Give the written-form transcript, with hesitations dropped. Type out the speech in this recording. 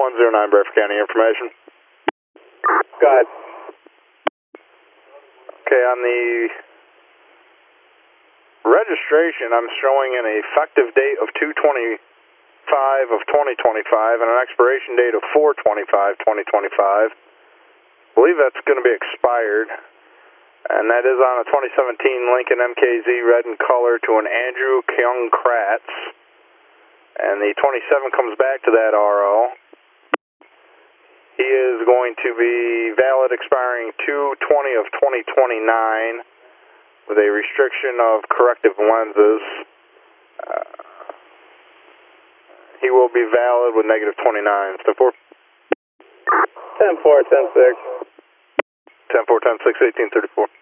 109 Bradford County information. Go ahead. Okay, on the registration, I'm showing an effective date of 2/25 of 2025 and an expiration date of 4/25/2025. I believe that's going to be expired, and that is on a 2017 Lincoln MKZ red in color to an Andrew Kyung Kratz, and the 27 comes back to that RO. He is going to be valid expiring 2/20 of 2029 with a restriction of corrective lenses. He will be valid with -29. Step 4. 10-4, 10-6. 10-4, 10-6, 1834.